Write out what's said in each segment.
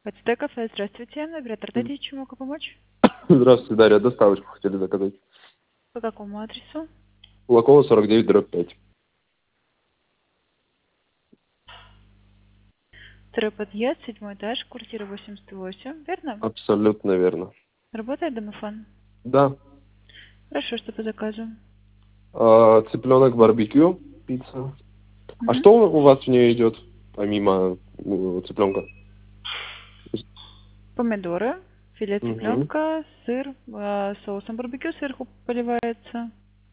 ПЦТ кафе, здравствуйте. Оператор, дайте, чем могу помочь? Здравствуйте, Дарья. Доставочку хотели заказать. По какому адресу? Кулакова 49/5. Второй подъезд, 7-й этаж, квартира 88, верно? Абсолютно верно. Работает домофон? Да. Хорошо, что по заказу. Цыпленок барбекю, пицца. А Мгм. что у вас в нее идет, помимо цыпленка? Помидоры, филе Угу. цыпленка, сыр, соусом барбекю сверху поливается.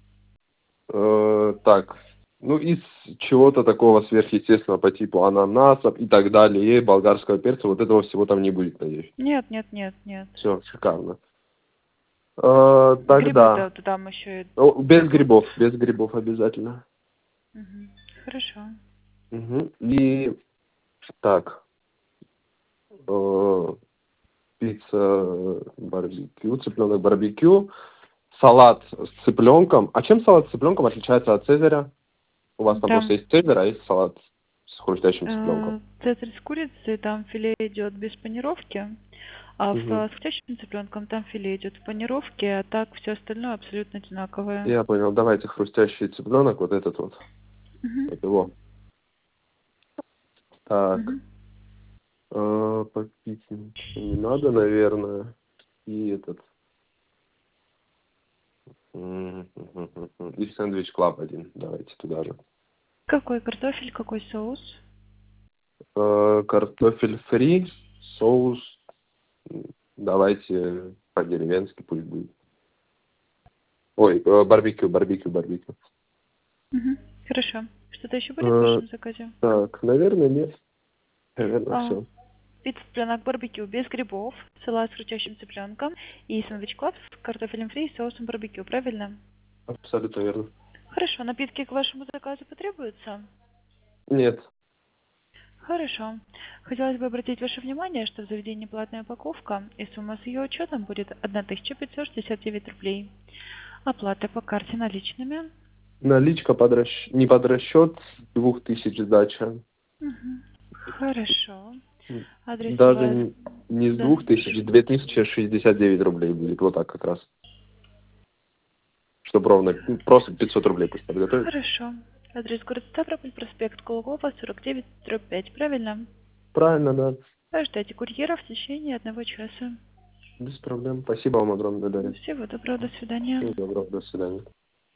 Так, ну из чего-то такого сверхъестественного по типу ананасов и так далее, и болгарского перца, вот этого всего там не будет, надеюсь. Нет, нет, нет, нет. Все, шикарно. Грибы Тогда там еще идут. без грибов обязательно. Мгм. Хорошо. Угу. И так, э, пицца барбекю, цыпленок барбекю, салат с цыпленком. А чем салат с цыпленком отличается от цезаря? У вас там просто Там есть цезарь, а есть салат с хрустящим цыпленком. цезарь с курицей, там филе идет без панировки, а Угу. с птичьим цыпленком там филе идет в панировке, а так все остальное абсолютно одинаковое. Я понял. Давайте хрустящий цыпленок, вот этот вот. Мгм. Вот его. Так. Мгм. Попить ничего не надо, наверное. И этот. И сэндвич клаб один. Давайте туда же. Какой картофель, какой соус? Картофель фри, соус. Давайте по-деревенски пусть будет. Ой, барбекю. Мгм. Хорошо. Что-то еще будет в Э, вашем заказе? так, наверное, нет. Наверное, А, все. пицца цыпленок барбекю без грибов, салат с крутящим цыпленком и сэндвич клаб с картофелем фри и соусом барбекю, правильно? Абсолютно верно. Хорошо, напитки к вашему заказу потребуются? Нет. Хорошо. Хотелось бы обратить ваше внимание, что в заведении платная упаковка, и сумма с ее учетом будет 1569 рублей. Оплата по карте наличными. Наличка не под расчет, 2000 сдача. Мгм. Хорошо. Адрес у Даже вас... не с Да. 2000, 2069 рублей будет. Вот так как раз. Чтобы ровно, просто 500 рублей пусть подготовить. Хорошо. Адрес город Ставрополь, проспект Кулакова, 49/5, правильно? Правильно, да. Ожидайте курьера в течение 1 часа. Без проблем. Спасибо вам огромное, Дарья. Всего доброго, до свидания. Всего доброго, до свидания.